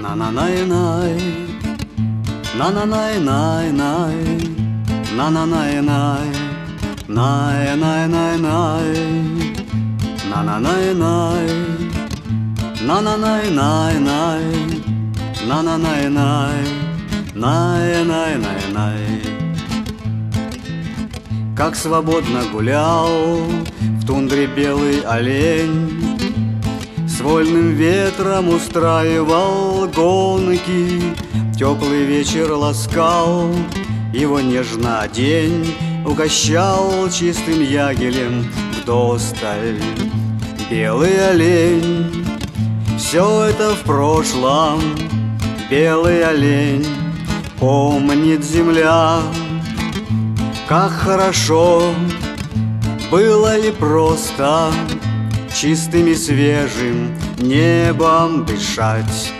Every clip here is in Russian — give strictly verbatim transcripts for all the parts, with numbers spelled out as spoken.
на на най най на на най най най на на най най най най най най на на най най на на най най най на на най най най най най най. Как свободно гулял в тундре белый олень, с вольным ветром устраивал гонки, теплый вечер ласкал его нежно день, угощал чистым ягелем вдосталь. Белый олень, все это в прошлом, белый олень, помнит земля, как хорошо было и просто чистым и свежим небом дышать.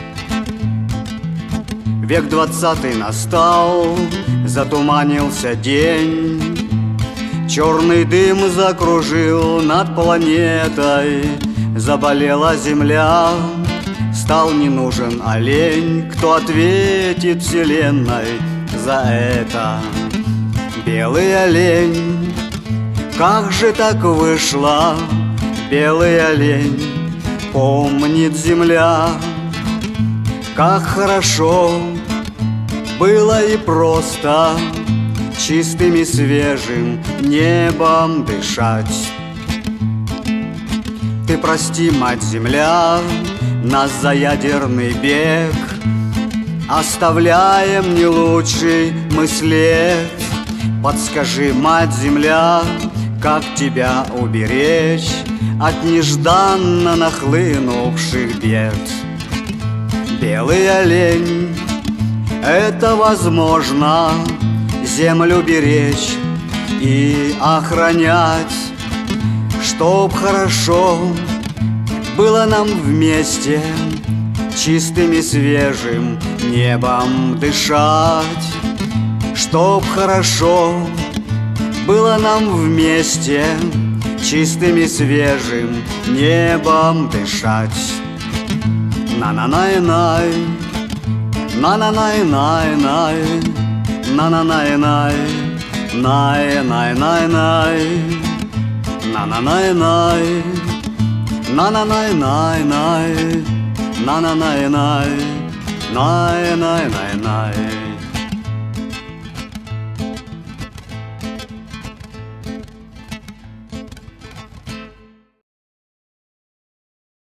Век двадцатый настал, затуманился день, черный дым закружил над планетой, заболела земля, стал не нужен олень, кто ответит вселенной за это? Белый олень, как же так вышло, белый олень, помнит земля, как хорошо было и просто чистым и свежим небом дышать. Ты прости, мать земля, нас за ядерный бег, оставляем не лучший мы след. Подскажи, мать земля, как тебя уберечь от нежданно нахлынувших бед? Белый олень, это возможно землю беречь и охранять, чтоб хорошо было нам вместе чистым и свежим небом дышать. Чтоб хорошо было нам вместе чистым и свежим небом дышать. На-на-най-най, на-на-най-най-най, на-на-най-най, най-най-най-най, на-на-най-най, на-на-най-най-най, на-на-най-най, най-най-най-най.